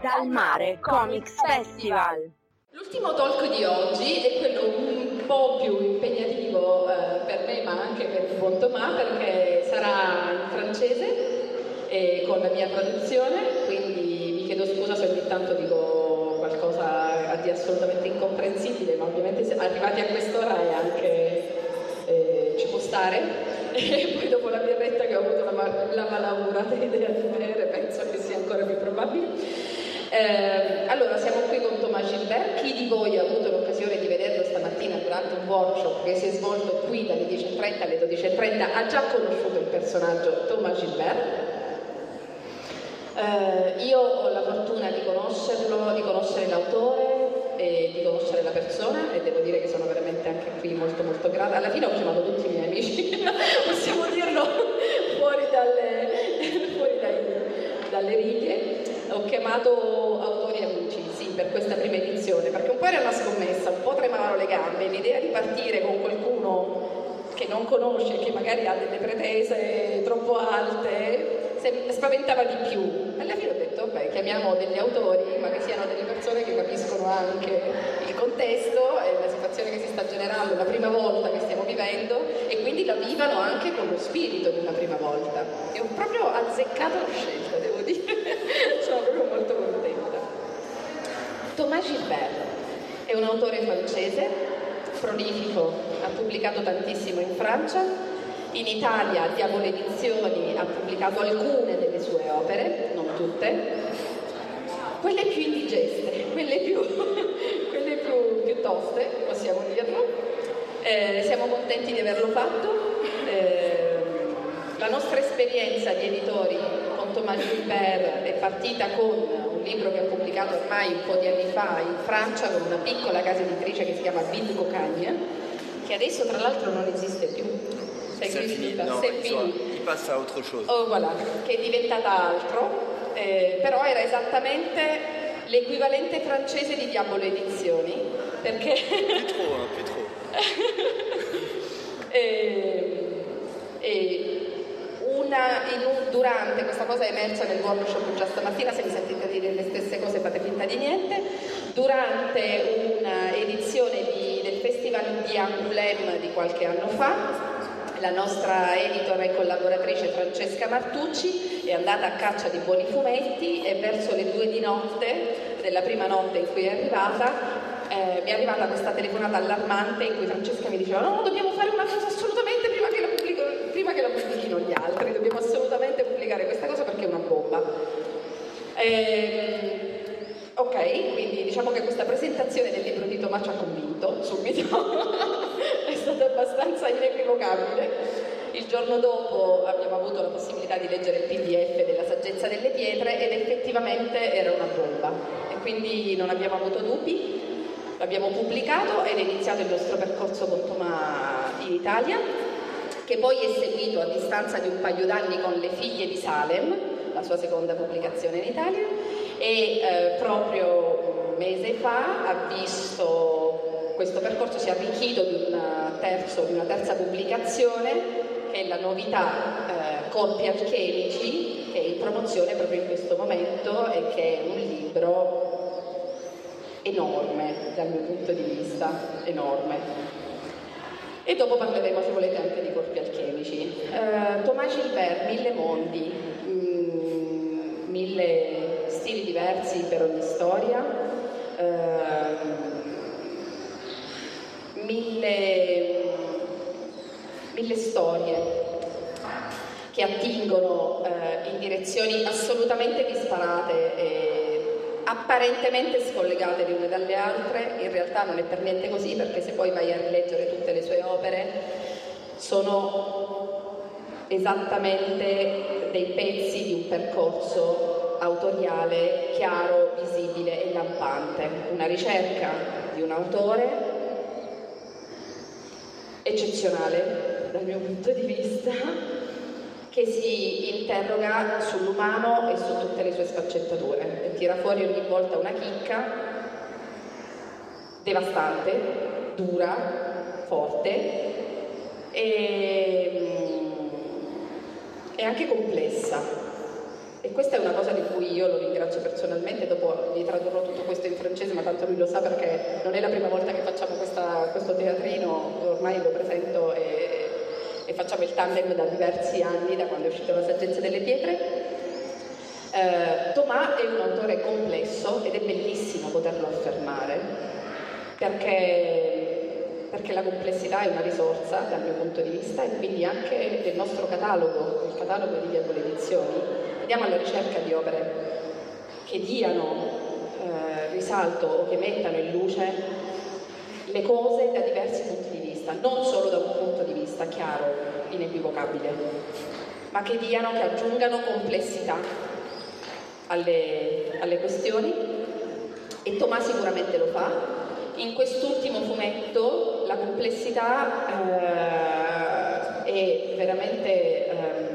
Dal Mare Comics Festival. L'ultimo talk di oggi è quello un po' più impegnativo per me, ma anche per il buon Tomà, perché sarà in francese e con la mia traduzione, quindi mi chiedo scusa se ogni tanto dico qualcosa di assolutamente incomprensibile, ma ovviamente se arrivati a quest'ora è anche ci può stare. E poi dopo la birretta che ho avuto la malaugurata idea di bere, penso che sia ancora più probabile. Allora, siamo qui con Thomas Gilbert. Chi di voi ha avuto l'occasione di vederlo stamattina durante un workshop che si è svolto qui dalle 10.30 alle 12.30 ha già conosciuto il personaggio Thomas Gilbert. Io ho la fortuna di conoscerlo, di conoscere l'autore e di conoscere la persona, e devo dire che sono veramente anche qui molto molto grata. Alla fine ho chiamato tutti i miei amici, possiamo dirlo, fuori dalle righe. Ho chiamato autori e amici, sì, per questa prima edizione, perché un po' era una scommessa, un po' tremavano le gambe, l'idea di partire con qualcuno che non conosce, che magari ha delle pretese troppo alte, spaventava di più. Alla fine ho detto, vabbè, chiamiamo degli autori, ma che siano delle persone che capiscono anche il contesto e la situazione che si sta generando, la prima volta che stiamo vivendo, e quindi la vivano anche con lo spirito di una prima volta. E ho proprio azzeccato la scelta, devo dire. Sono proprio molto contenta. Thomas Gilbert è un autore francese, prolifico, ha pubblicato tantissimo in Francia, in Italia Diavolo Edizioni ha pubblicato alcune delle sue opere, non tutte, quelle più indigeste, quelle più toste, possiamo dirlo. Siamo contenti di averlo fatto. La nostra esperienza di editori con Thomas Gilbert è partita con un libro che ha pubblicato ormai un po' di anni fa in Francia con una piccola casa editrice che si chiama Ville Cocagne, che adesso tra l'altro non esiste più. C'est fini, no, il passa a autre chose. Oh, voilà, che è diventata altro, però era esattamente l'equivalente francese di Diavolo Edizioni, perché... più troppo. Durante questa cosa è emersa nel workshop già stamattina, se mi sentite dire le stesse cose fate finta di niente, durante una edizione del Festival di Angoulême di qualche anno fa, la nostra editor e collaboratrice Francesca Martucci è andata a caccia di buoni fumetti e verso le 2 di notte, della prima notte in cui è arrivata, mi è arrivata questa telefonata allarmante in cui Francesca mi diceva no, dobbiamo fare una cosa assolutamente prima che la pubblichino gli altri, dobbiamo assolutamente pubblicare questa cosa perché è una bomba. Ok, quindi diciamo che questa presentazione del libro di Tomà ci ha convinto subito, è stata abbastanza inequivocabile. Il giorno dopo abbiamo avuto la possibilità di leggere il PDF della Saggezza delle Pietre ed effettivamente era una bomba e quindi non abbiamo avuto dubbi, l'abbiamo pubblicato ed è iniziato il nostro percorso con Tomà in Italia, che poi è seguito a distanza di un paio d'anni con Le Figlie di Salem, la sua seconda pubblicazione in Italia, e proprio un mese fa ha visto questo percorso si è arricchito di una terza pubblicazione, che è la novità Corpi Alchemici, che è in promozione proprio in questo momento e che è un libro enorme dal mio punto di vista, enorme. E dopo parleremo, se volete, anche di Corpi Alchemici. Thomas Gilbert, 1000 mondi, 1000 stili diversi per ogni storia, 1000 storie che attingono in direzioni assolutamente disparate e apparentemente scollegate le une dalle altre. In realtà non è per niente così, perché se poi vai a rileggere tutte le sue opere sono esattamente dei pezzi di un percorso autoriale chiaro, visibile e lampante, una ricerca di un autore eccezionale dal mio punto di vista, che si interroga sull'umano e su tutte le sue sfaccettature e tira fuori ogni volta una chicca devastante, dura, forte e anche complessa. E questa è una cosa di cui io lo ringrazio personalmente, dopo vi tradurrò tutto questo in francese, ma tanto lui lo sa perché non è la prima volta che facciamo questo teatrino, ormai lo presento e facciamo il tandem da diversi anni, da quando è uscita La saggezza delle pietre. Thomas è un autore complesso ed è bellissimo poterlo affermare, perché la complessità è una risorsa dal mio punto di vista, e quindi anche del nostro catalogo, il catalogo di Diavolo Edizioni. Andiamo alla ricerca di opere che diano risalto o che mettano in luce le cose da diversi punti di vista, non solo da un punto di vista chiaro, inequivocabile, ma che aggiungano complessità alle questioni, e Thomas sicuramente lo fa. In quest'ultimo fumetto la complessità è veramente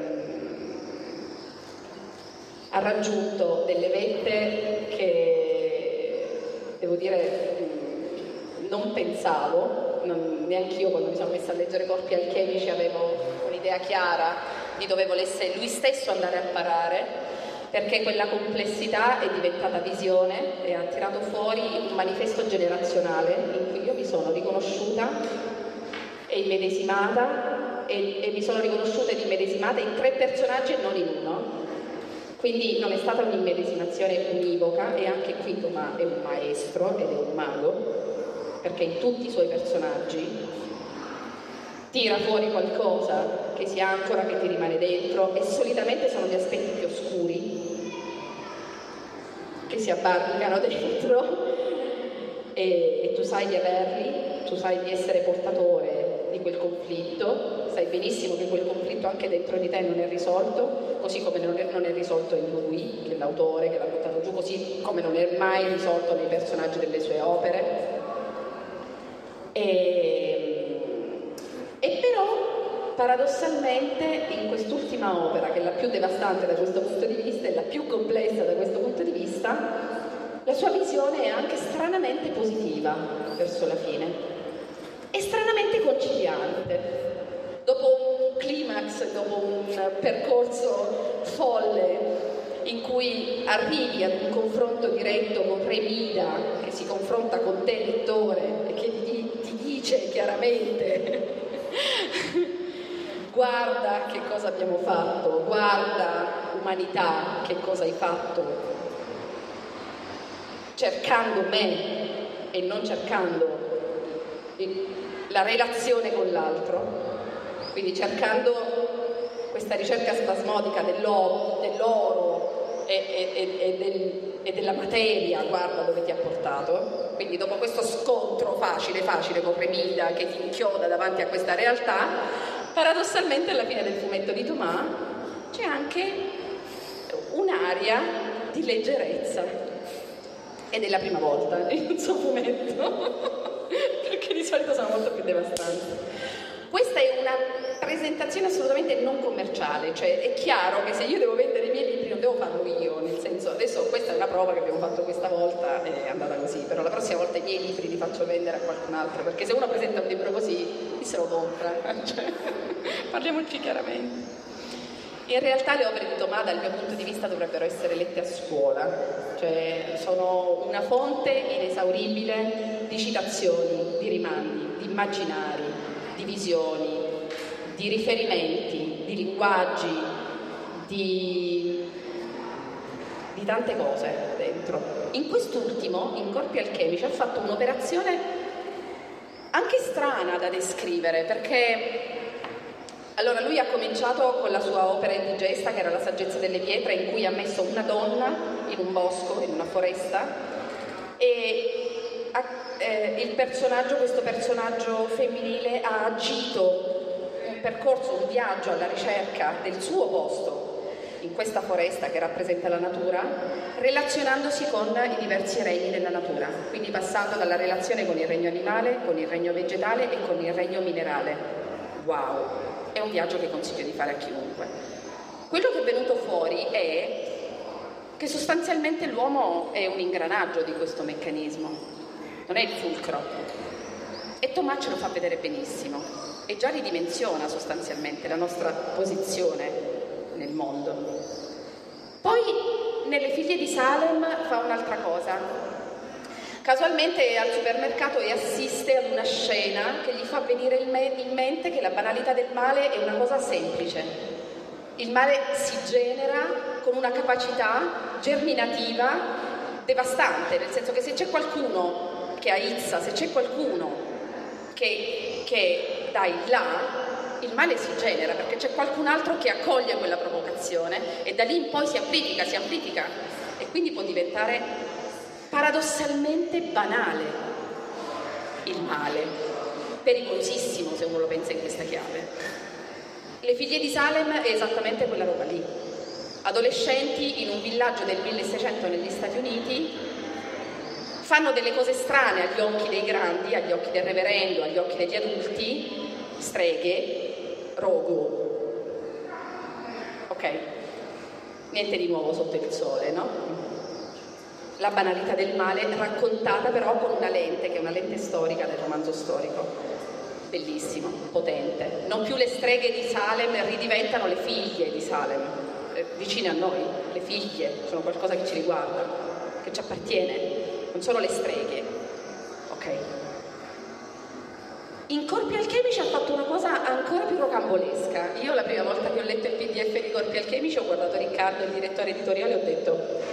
ha raggiunto delle vette che, devo dire, non pensavo, neanche io quando mi sono messa a leggere Corpi alchemici avevo un'idea chiara di dove volesse lui stesso andare a parare, perché quella complessità è diventata visione e ha tirato fuori un manifesto generazionale in cui io mi sono riconosciuta e immedesimata, e mi sono riconosciuta ed immedesimata in 3 personaggi e non in uno. Quindi non è stata un'immedesimazione univoca, e anche qui Thomas è un maestro ed è un mago, perché in tutti i suoi personaggi tira fuori qualcosa che si ancora, che ti rimane dentro, e solitamente sono gli aspetti più oscuri che si abbarbicano dentro, e tu sai di averli, tu sai di essere portatore di quel conflitto, sai benissimo che quel conflitto anche dentro di te non è risolto, così come non è risolto in lui, che è l'autore che l'ha buttato giù, così come non è mai risolto nei personaggi delle sue opere. E però paradossalmente in quest'ultima opera, che è la più devastante da questo punto di vista e la più complessa da questo punto di vista, la sua visione è anche stranamente positiva verso la fine, è stranamente conciliante. Dopo un climax, dopo un percorso folle in cui arrivi ad un confronto diretto con Remida, che si confronta con te lettore e che ti dice chiaramente guarda che cosa abbiamo fatto, guarda umanità che cosa hai fatto, cercando me e non cercando la relazione con l'altro, quindi cercando questa ricerca spasmodica dell'oro e della materia, guarda dove ti ha portato. Quindi dopo questo scontro facile con Remida che ti inchioda davanti a questa realtà, paradossalmente alla fine del fumetto di Thomas c'è anche un'aria di leggerezza, ed è la prima volta in un suo fumetto perché di solito sono molto più devastanti. Questa è una presentazione assolutamente non commerciale, cioè è chiaro che se io devo vendere i miei libri non devo farlo io, nel senso, adesso questa è una prova che abbiamo fatto questa volta, è andata così, però la prossima volta i miei libri li faccio vendere a qualcun altro, perché se uno presenta un libro così, chi se lo compra? Cioè, parliamoci chiaramente. In realtà le opere di Thomas dal mio punto di vista dovrebbero essere lette a scuola, cioè sono una fonte inesauribile di citazioni, di rimandi, di immaginari, di visioni, di riferimenti, di linguaggi, di tante cose dentro. In quest'ultimo, in Corpi alchemici, ha fatto un'operazione anche strana da descrivere, perché allora lui ha cominciato con la sua opera indigesta, che era La saggezza delle pietre, in cui ha messo una donna in un bosco, in una foresta, e questo personaggio femminile ha agito un percorso, un viaggio alla ricerca del suo posto in questa foresta che rappresenta la natura, relazionandosi con i diversi regni della natura, quindi passando dalla relazione con il regno animale, con il regno vegetale e con il regno minerale. Wow, è un viaggio che consiglio di fare a chiunque. Quello che è venuto fuori è che sostanzialmente l'uomo è un ingranaggio di questo meccanismo, non è il fulcro, e Thomas ce lo fa vedere benissimo e già ridimensiona sostanzialmente la nostra posizione nel mondo. Poi nelle figlie di Salem fa un'altra cosa. Casualmente è al supermercato e assiste ad una scena che gli fa venire in mente che la banalità del male è una cosa semplice. Il male si genera con una capacità germinativa devastante, nel senso che se c'è qualcuno che aizza, se c'è qualcuno che dà il là, il male si genera perché c'è qualcun altro che accoglie quella provocazione e da lì in poi si amplifica e quindi può diventare paradossalmente banale il male, pericolosissimo se uno lo pensa in questa chiave. Le figlie di Salem è esattamente quella roba lì. Adolescenti in un villaggio del 1600 negli Stati Uniti fanno delle cose strane agli occhi dei grandi, agli occhi del reverendo, agli occhi degli adulti, streghe, rogo. Ok? Niente di nuovo sotto il sole, no? La banalità del male raccontata però con una lente, che è una lente storica del romanzo storico. Bellissimo, potente. Non più le streghe di Salem ridiventano le figlie di Salem, vicine a noi, le figlie, sono qualcosa che ci riguarda, che ci appartiene, non sono le streghe. Ok? In Corpi alchemici ha fatto una cosa ancora più rocambolesca. Io la prima volta che ho letto il PDF di Corpi alchemici ho guardato Riccardo, il direttore editoriale, e ho detto: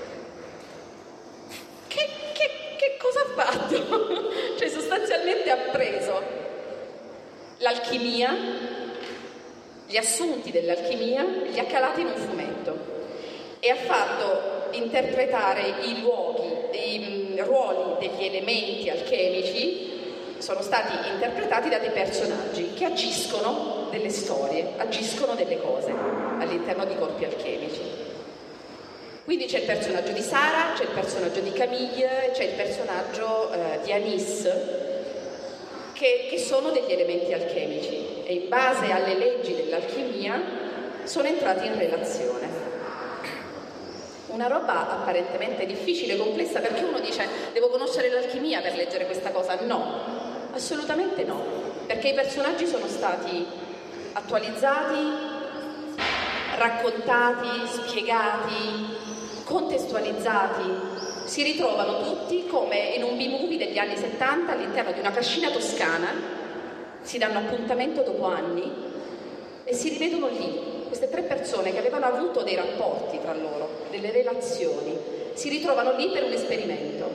che cosa ha fatto? Cioè sostanzialmente ha preso l'alchimia, gli assunti dell'alchimia, li ha calati in un fumetto e ha fatto interpretare i ruoli degli elementi alchemici. Sono stati interpretati da dei personaggi che agiscono delle storie, agiscono delle cose all'interno di Corpi alchemici. Quindi c'è il personaggio di Sara, c'è il personaggio di Camille, c'è il personaggio di Anis, che sono degli elementi alchemici e in base alle leggi dell'alchimia sono entrati in relazione. Una roba apparentemente difficile, complessa, perché uno dice: devo conoscere l'alchimia per leggere questa cosa. No, assolutamente no, perché i personaggi sono stati attualizzati, raccontati, spiegati, contestualizzati. Si ritrovano tutti come in un B-movie degli anni 70 all'interno di una cascina toscana, si danno appuntamento dopo anni e si rivedono lì. Queste tre persone che avevano avuto dei rapporti tra loro, delle relazioni, si ritrovano lì per un esperimento.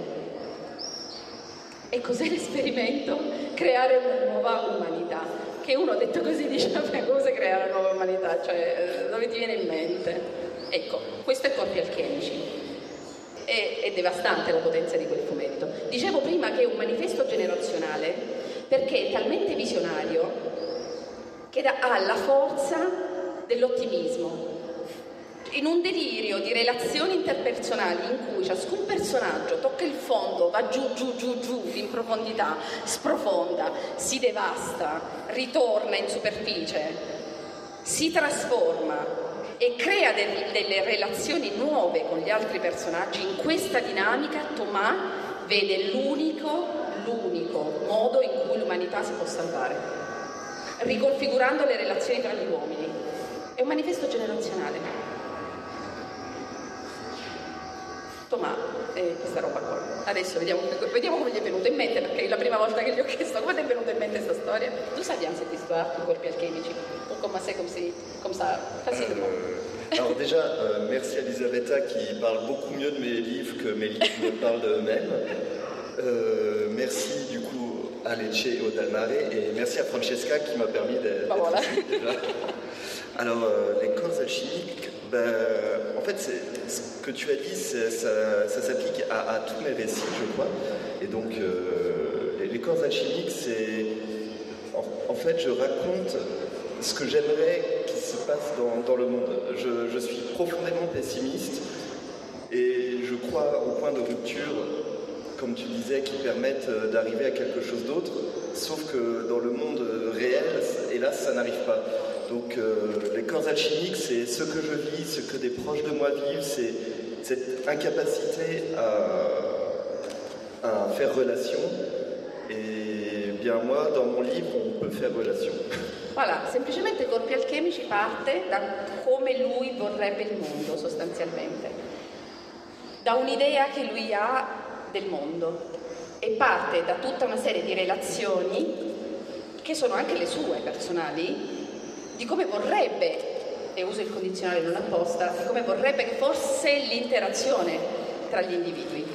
E cos'è l'esperimento? Creare una nuova umanità. Che uno detto così dice: vabbè, come creare una nuova umanità? Cioè, dove ti viene in mente? Ecco, questo è Corpi alchemici. È devastante la potenza di quel fumetto. Dicevo prima che è un manifesto generazionale perché è talmente visionario che ha la forza dell'ottimismo. In un delirio di relazioni interpersonali in cui ciascun personaggio tocca il fondo, va giù in profondità, sprofonda, si devasta, ritorna in superficie, si trasforma e crea delle relazioni nuove con gli altri personaggi. In questa dinamica Thomas vede l'unico modo in cui l'umanità si può salvare, riconfigurando le relazioni tra gli uomini. È un manifesto generazionale. Thomas, questa roba qua. Adesso vediamo come gli è venuto in mente, perché è la prima volta che gli ho chiesto come ti è venuta in mente questa storia. Tu sai bien cette histoire de Corpi alchemici? Pour commencer comme ça, facilement. Alors déjà, merci à Elisabetta qui parle beaucoup mieux de mes livres que mes livres me parlent d'eux-mêmes. Merci du coup à Lecce et au Dalmare, et merci à Francesca qui m'a permis d'être voilà. ici déjà. Alors, les corps alchimiques, en fait, ce que tu as dit, ça s'applique à tous mes récits, je crois. Et donc, les corps alchimiques, c'est... En fait, je raconte ce que j'aimerais qu'il se passe dans le monde. Je suis profondément pessimiste et je crois aux points de rupture, comme tu disais, qui permettent d'arriver à quelque chose d'autre, sauf que dans le monde réel, hélas, ça n'arrive pas. Donc les corps alchimiques, c'est ce que je vis, ce que des proches de moi vivent, c'est cette incapacité à faire relation. Et bien moi, dans mon livre, on peut faire relation. Voilà, semplicemente Corpi Alchemici parte da come lui vorrebbe il mondo, sostanzialmente, da un'idea che lui ha del mondo, e parte da tutta una serie di relazioni che sono anche le sue personali, di come vorrebbe, e uso il condizionale non apposta, di come vorrebbe che fosse l'interazione tra gli individui.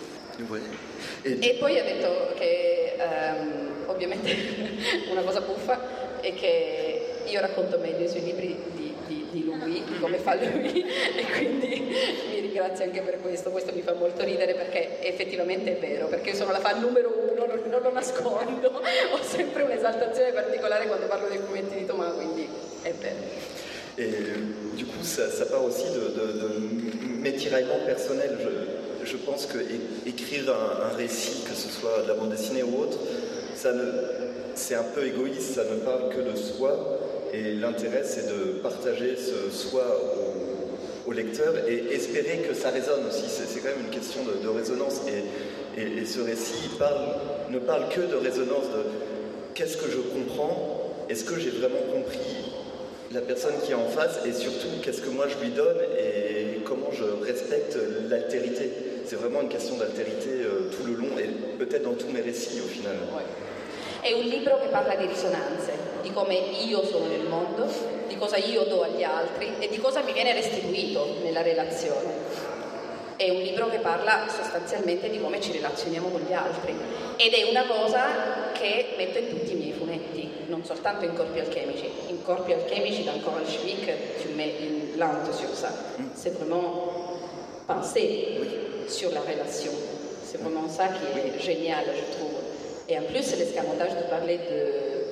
E poi ha detto che ovviamente una cosa buffa è che io racconto meglio i suoi libri di lui, di come fa lui, e quindi mi ringrazio anche per questo. Questo mi fa molto ridere, perché effettivamente è vero, perché io sono la fan numero 1, non lo nascondo, ho sempre un'esaltazione particolare quando parlo dei fumetti di Thomas, quindi è vero. Et du coup, ça part aussi de mes tiraillements personnels. Je pense que écrire un récit, que ce soit de la bande dessinée ou autre, c'est un peu égoïste, ça ne parle que de soi, et l'intérêt c'est de partager ce soi au lecteur et espérer que ça résonne aussi. C'est quand même une question de résonance, et ce récit ne parle que de résonance, de qu'est-ce que je comprends, est-ce que j'ai vraiment compris la personne qui est en face, et surtout qu'est-ce que moi je lui donne et comment je respecte l'altérité. C'est vraiment une question d'altérité tout le long, et peut-être dans tous mes récits au final. È un libro che parla di risonanze, di come io sono nel mondo, di cosa io do agli altri e di cosa mi viene restituito nella relazione. È un libro che parla sostanzialmente di come ci relazioniamo con gli altri, ed è una cosa che metto in tutti i miei fumetti, non soltanto in Corpi Alchemici. In Corpi Alchemici, dans Coral Chimique, tu mets une lente sur ça. C'est vraiment penser sur la relation. C'est vraiment ça qui est génial, je trouve. Et en plus, l'escamotage de parler de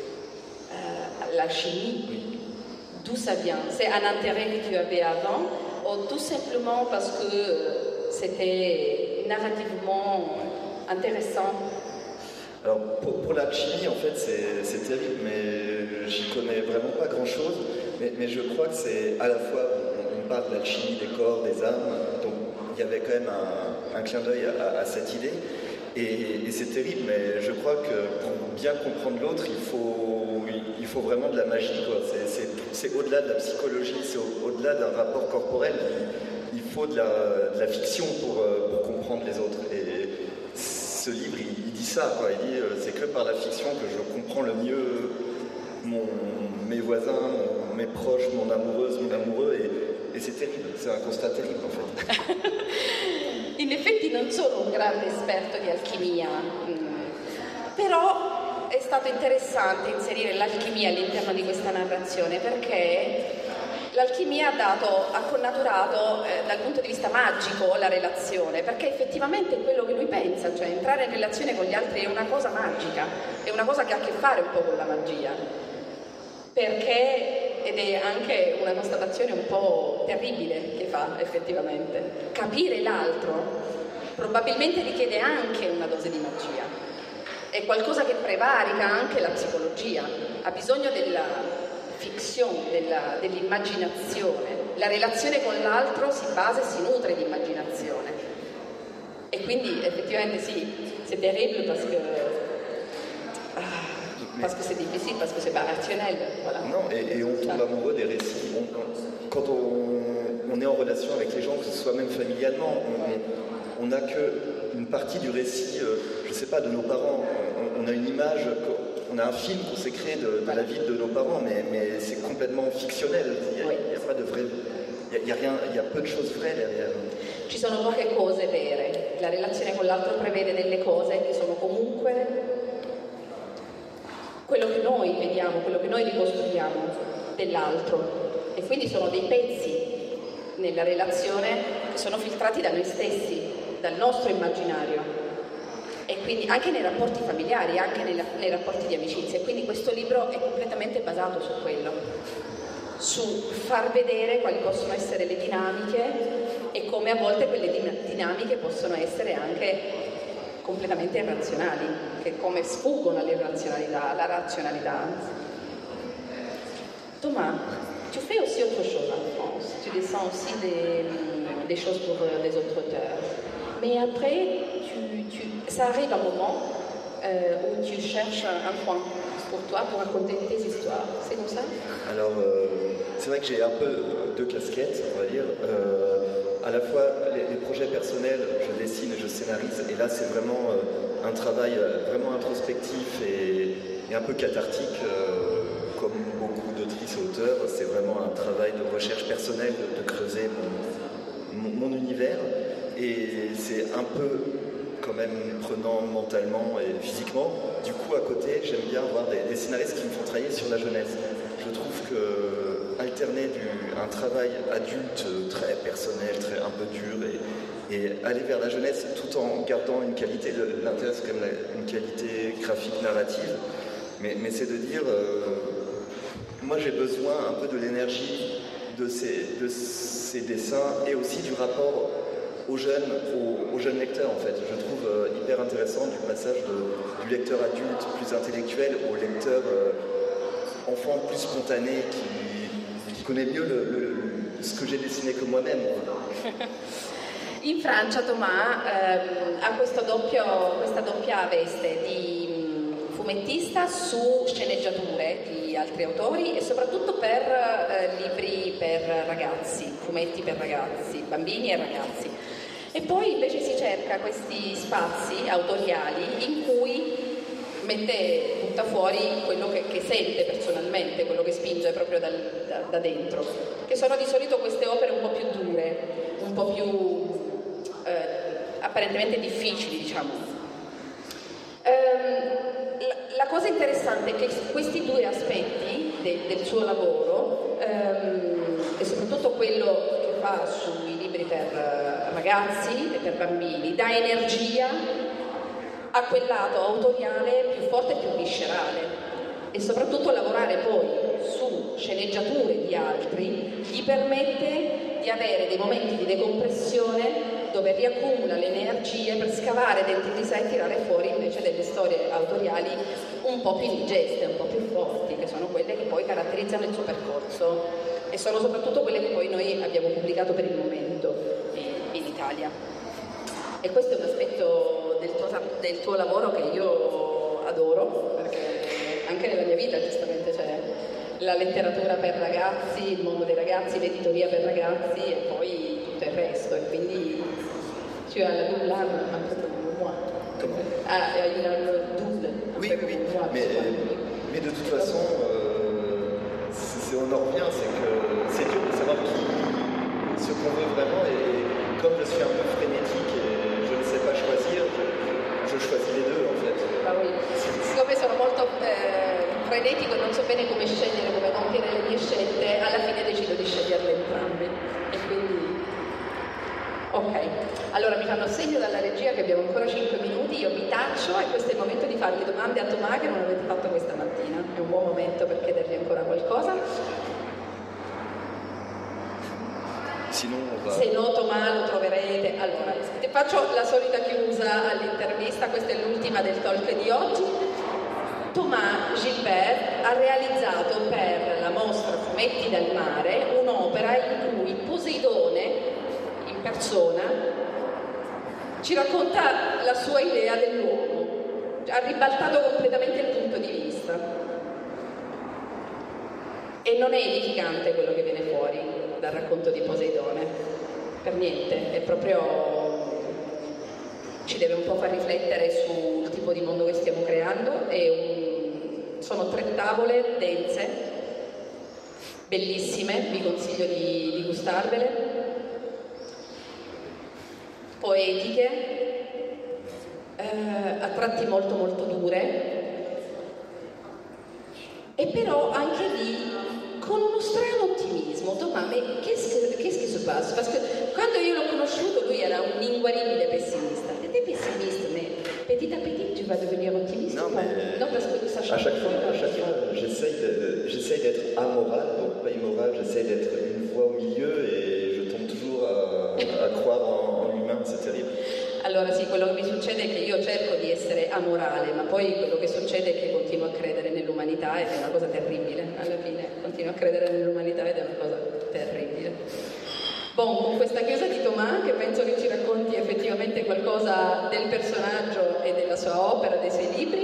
l'alchimie, d'où ça vient? C'est un intérêt que tu avais avant, ou tout simplement parce que c'était narrativement intéressant? Alors pour l'alchimie, en fait, c'est terrible, mais j'y connais vraiment pas grand-chose. Mais je crois que c'est à la fois, on parle de l'alchimie des corps, des âmes, donc il y avait quand même un clin d'œil à cette idée. Et c'est terrible, mais je crois que pour bien comprendre l'autre, il faut vraiment de la magie, quoi. C'est au-delà de la psychologie, c'est au-delà d'un rapport corporel. Il faut de la fiction pour comprendre les autres. Et ce livre, il dit ça, quoi. Il dit c'est que par la fiction que je comprends le mieux mes voisins, mes proches, mon amoureuse, mon amoureux, et c'est terrible, c'est un constat terrible en fait. In effetti non sono un grande esperto di alchimia, però è stato interessante inserire l'alchimia all'interno di questa narrazione, perché l'alchimia ha connaturato dal punto di vista magico la relazione, perché effettivamente è quello che lui pensa, cioè entrare in relazione con gli altri è una cosa magica, è una cosa che ha a che fare un po' con la magia, ed è anche una constatazione un po' terribile che fa effettivamente. Capire l'altro probabilmente richiede anche una dose di magia, è qualcosa che prevarica anche la psicologia, ha bisogno della fiction, dell'immaginazione. La relazione con l'altro si nutre di immaginazione, e quindi effettivamente sì, c'est terrible parce que c'est difficile, parce que c'est pas rationnel. Voilà. Non, et on tombe amoureux des récits. Quand on est en relation avec les gens, que ce soit même familialement, on n'a qu'une partie du récit, je ne sais pas, de nos parents. On a une image, on a un film qu'on s'est créé de la vie de nos parents, mais c'est complètement fictionnel. Il n'y a pas de vrai. Il y a peu de choses vraies derrière. Ci sono poche cose vere. La relazione con l'altro prevede delle cose che sono comunque quello che noi vediamo, quello che noi ricostruiamo dell'altro, e quindi sono dei pezzi nella relazione che sono filtrati da noi stessi, dal nostro immaginario, e quindi anche nei rapporti familiari, anche nei rapporti di amicizia. E quindi questo libro è completamente basato su quello, su far vedere quali possono essere le dinamiche e come a volte quelle dinamiche possono essere anche completamente irrazionali, che come sfuggono alla razionalità. Thomas, tu fais aussi autre chose en France, tu descends aussi des choses pour des autres auteurs, mais après ça arrive un moment où tu cherches un coin pour toi pour raconter tes histoires. C'est comme ça? Alors, c'est vrai que j'ai un peu deux casquettes, on va dire. À la fois, les projets personnels, je dessine et je scénarise, et là, c'est vraiment un travail vraiment introspectif et un peu cathartique, comme beaucoup d'autrices et auteurs. C'est vraiment un travail de recherche personnelle, de creuser mon univers, et c'est un peu quand même prenant mentalement et physiquement. Du coup, à côté, j'aime bien avoir des scénaristes qui me font travailler sur la jeunesse. Je trouve que alterner un travail adulte très personnel, un peu dur, et aller vers la jeunesse tout en gardant une qualité, l'intérêt c'est quand même une qualité graphique narrative, mais c'est de dire, moi j'ai besoin un peu de l'énergie de ces dessins et aussi du rapport aux jeunes lecteurs en fait. Je trouve hyper intéressant du passage du lecteur adulte plus intellectuel au lecteur enfant plus spontané qui connaît mieux ce que j'ai dessiné que moi-même. In Francia Thomas ha questa doppia veste di fumettista su sceneggiature di altri autori e soprattutto per libri per ragazzi, fumetti per ragazzi, bambini e ragazzi. E poi invece si cerca questi spazi autoriali in cui butta fuori quello che sente personalmente, quello che spinge proprio da dentro, che sono di solito queste opere un po' più dure, un po' più apparentemente difficili, diciamo. La cosa interessante è che questi due aspetti del suo lavoro, e soprattutto quello che fa sui libri per ragazzi e per bambini, dà energia a quel lato autoriale più forte e più viscerale, e soprattutto lavorare poi su sceneggiature di altri gli permette di avere dei momenti di decompressione dove riaccumula le energie per scavare dentro di sé e tirare fuori invece delle storie autoriali un po' più indigeste, un po' più forti, che sono quelle che poi caratterizzano il suo percorso e sono soprattutto quelle che poi noi abbiamo pubblicato per il momento in Italia. E questo è un aspetto del tuo lavoro che io adoro, perché anche nella mia vita giustamente c'è la letteratura per ragazzi, il mondo dei ragazzi, l'editoria per ragazzi e poi tutto il resto, e quindi tu as la double âme un peu comme moi. Il a le double. Oui, mais de toute façon, on en revient, c'est que c'est dur de savoir ce qu'on veut vraiment, et comme je suis un peu frénétique et je ne sais pas choisir, je choisis les deux en fait. Ah oui. Siccome sono molto frenetico e non so bene come scegliere, come compiere le mie scelte, alla fine decido di sceglierle entrambe. E quindi... Ok, allora mi fanno segno dalla regia che abbiamo ancora 5 minuti, io mi taccio e questo è il momento di fargli domande a Thomas che non avete fatto questa mattina. È un buon momento per chiedergli ancora qualcosa. Se no Thomas lo troverete. Allora, ti faccio la solita chiusa all'intervista, questa è l'ultima del talk di oggi. Thomas Gilbert ha realizzato per la mostra Fumetti dal Mare un'opera in cui Poseidone in persona ci racconta la sua idea dell'uomo, ha ribaltato completamente il punto di vista e non è edificante quello che viene fuori dal racconto di Poseidone, per niente, è proprio, ci deve un po' far riflettere sul tipo di mondo che stiamo creando. Sono 3 tavole dense, bellissime, vi consiglio di gustarvele, poetiche, a tratti molto molto dure, e però anche lì con uno strano ottimismo. Thomas, ma qu'est-ce qui se passe? Perché quando io l'ho conosciuto lui era un inguaribile pessimista. T'étais pessimiste, mais petit à petit tu vas devenir optimiste. Non, mais non, parce que ça change. À chaque fois, j'essaye d'être amoral, donc pas immoral, j'essaye d'être une voie au milieu et je tombe toujours à croire en l'humain, c'est terrible. Allora sì, quello che mi succede è che io cerco di essere amorale, ma poi quello che succede è che continuo a credere nell'umanità ed è una cosa terribile. Alla fine continuo a credere nell'umanità ed è una cosa terribile. Con questa chiusa di Thomas, che penso che ci racconti effettivamente qualcosa del personaggio e della sua opera, dei suoi libri,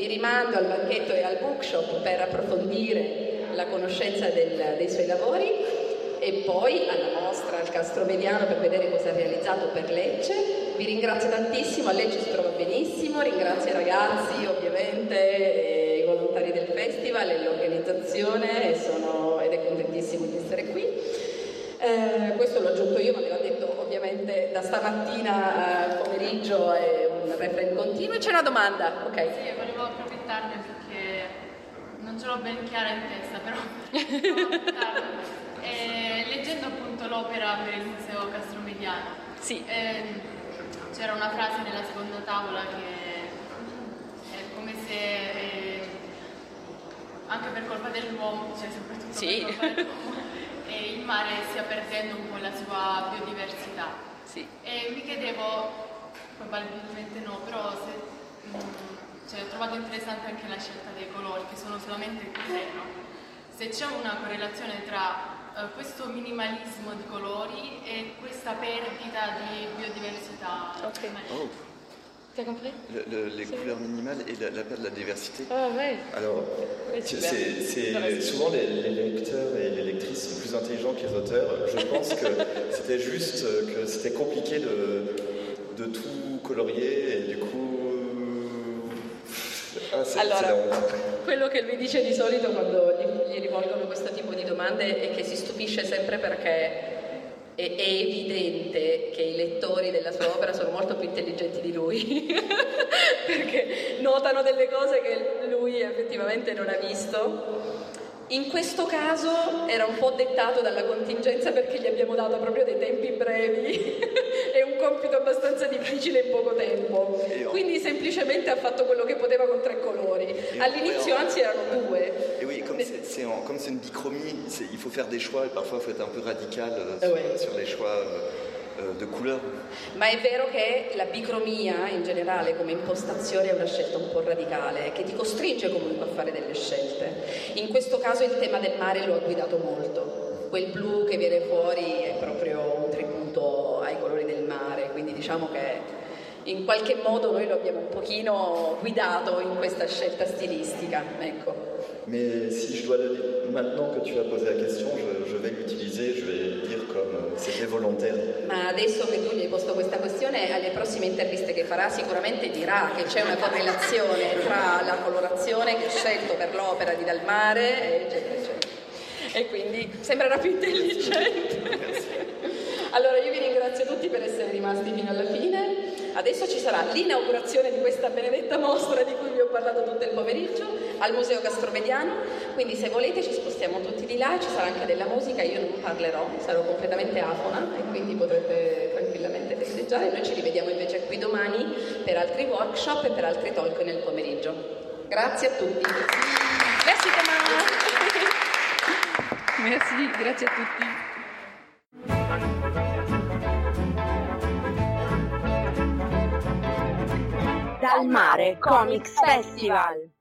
vi rimando al banchetto e al bookshop per approfondire la conoscenza dei suoi lavori, e poi alla mostra al Castromediano per vedere cosa ha realizzato per Lecce. Vi ringrazio tantissimo, a Lecce si trova benissimo, ringrazio i ragazzi ovviamente, e i volontari del festival e l'organizzazione, ed è contentissimo di essere qui. Questo l'ho aggiunto io, ma me l'ha detto ovviamente da stamattina al pomeriggio, è un refrain continuo. C'è una domanda? Ok. Sì, volevo approfittarne perché non ce l'ho ben chiara in testa, però leggendo appunto l'opera per il Museo Castromediano, Sì. C'era una frase nella seconda tavola che è come se anche per colpa dell'uomo, cioè soprattutto Sì. per colpa dell'uomo, il mare stia perdendo un po' la sua biodiversità. Sì. E mi chiedevo, probabilmente no, però se ho trovato interessante anche la scelta dei colori, che sono solamente il terreno. Se c'è una correlazione tra questo minimalismo di colori et questa perdita di biodiversità. Ok. Oh. T'as compris? Les couleurs minimales et la perte de la diversité. Ah ouais. Alors, souvent les lecteurs et les lectrices sont plus intelligents que les auteurs. Je pense que c'était juste que c'était compliqué de tout colorier et du coup... Allora, quello che lui dice di solito quando gli rivolgono questo tipo di domande è che si stupisce sempre perché è evidente che i lettori della sua opera sono molto più intelligenti di lui perché notano delle cose che lui effettivamente non ha visto. In questo caso era un po' dettato dalla contingenza perché gli abbiamo dato proprio dei tempi brevi e un compito abbastanza difficile in poco tempo, quindi semplicemente ha fatto quello che poteva con 3 colori. All'inizio anzi erano 2. Et oui, comme c'est une bichromie, il faut faire des choix et parfois il faut être un peu radical sur les choix de couleurs. Ma è vero che la bicromia in generale come impostazione è una scelta un po' radicale che ti costringe comunque a fare delle scelte. In questo caso il tema del mare lo ha guidato molto. Quel blu che viene fuori è proprio un tributo ai colori del mare, quindi diciamo che in qualche modo noi lo abbiamo un pochino guidato in questa scelta stilistica, ecco. Mais si je dois le dire, maintenant que tu as posé la question, je vais l'utiliser, je vais dire comme c'était volontaire. Ma adesso che tu gli hai posto questa questione, alle prossime interviste che farà sicuramente dirà che c'è una correlazione tra la colorazione che ho scelto per l'opera di Dal Mare, eccetera, eccetera. E quindi sembrerà più intelligente. Allora io vi ringrazio tutti per essere rimasti fino alla fine. Adesso ci sarà l'inaugurazione di questa benedetta mostra di cui vi ho parlato tutto il pomeriggio al Museo Castromediano, quindi se volete ci spostiamo tutti di là, ci sarà anche della musica, io non parlerò, sarò completamente afona e quindi potrete tranquillamente festeggiare. Noi ci rivediamo invece qui domani per altri workshop e per altri talk nel pomeriggio. Grazie a tutti. Merci Thomas. Merci, grazie a tutti. Dal Mare Comics Festival.